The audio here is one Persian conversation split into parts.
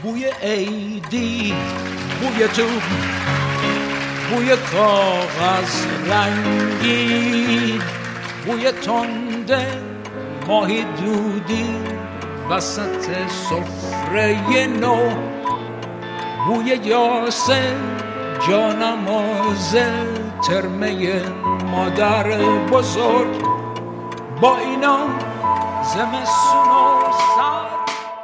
بوی عیدی، بوی تو، بوی کاغذ رنگی، بوی تنده ماهی دودی وسط سفره نو، بوی یاسه جانماز ترمه مادر بزرگ، با اینا زمستون و سر.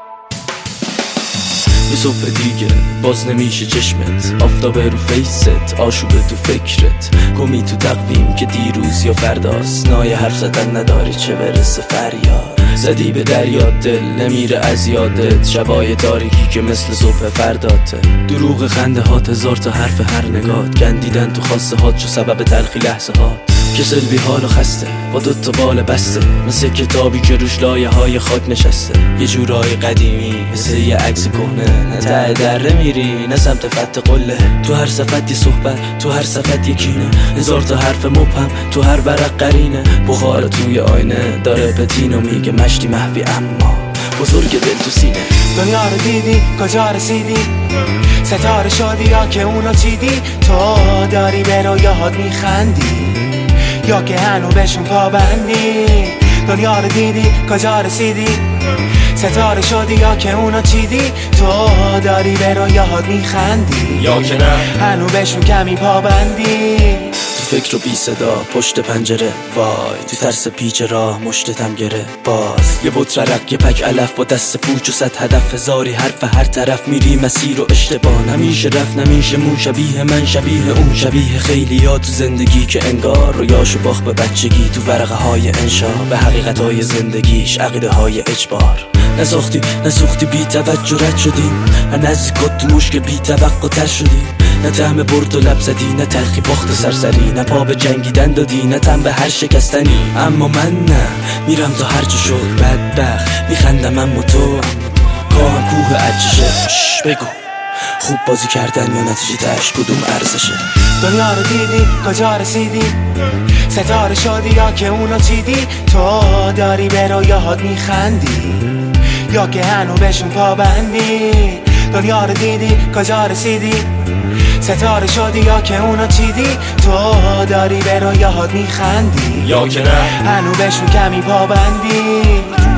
یه صبح دیگه باز نمیشه چشمت، آفتاب رو فیست، آشوبه تو فکرت، گمی تو تقویم که دیروز یا فرداست، نای حرف زدن نداری چه برسه فریاد، زدی به دریا دل نمیره از یادت، شبای تاریکی که مثل صبح فرداته، دروغ خنده هات، هزار تا حرف هر نگات، گندیدن تو خواسته هات شو سبب تلخی لحظه هات، کسل بی حال و خسته با دوتا بال بسته، مثل کتابی که روش لایه های خاک نشسته، یه جورای قدیمی مثل یه عکس کهنه، نه ته دره میری نه سمت فتح قله، تو هر صفت یه صحبت، تو هر صفت یه کینه، هزار تا حرف مبهم تو هر ورق قرینه، بخار توی آینه داره پتینو میگه مشتی محوی اما بزرگ دل تو سینه. دنیا رو دیدی کجا رسیدی، ستاره شدی یا که اونا چیدی، تو داری به رویاهات میخندی یا که هنو بهشون پابندی، دنیا رو دیدی کجا رسیدی، ستاره شدی یا که اونا چیدی، تو داری به رویاهات میخندی یا که نه هنو بهشون کمی پابندی، تو فکر و بی صدا پشت پنجره، وای تو ترس پیچ راه مشتتم گره، باز یه بط ررق یه پک علف با دست پوچ و صد هدف، هزاری حرف هر طرف میری مسیر و اشتباه، نمیشه رفت نمیشه مون، شبیه من شبیه اون، شبیه خیلی ها تو زندگی که انگار رویاشو باخت به بچگی، تو ورقه های انشا به حقیقت های زندگیش عقیده های اجبار، نسوختی بی توجه رد شدی، هر نزدیکات تو مشکل بی توقع تر شدی، نه طعم برد و لب زدی، نه تلخی باخت سرسری، نه پا به جنگیدن دادی، نه تن به هر شکستنی، اما من نه میرم تا هرچه شد بدبخت میخندم، اما تو کاهم کوه عجشه، بگو خوب بازی کردن یا نتیجه تش کدوم ارزشه، دنیا رو دیدی کجا رسیدی، ستاره شدی یا که اونا چیدی، تو داری به رویاهات میخندی یا که هنو بهشون پابندی، دنیا رو دیدی کجا رسیدی، ستاره شدی یا که اونا چیدی، تو داری به رویاهات میخندی یا که نه هنو بهشون کمی پابندی.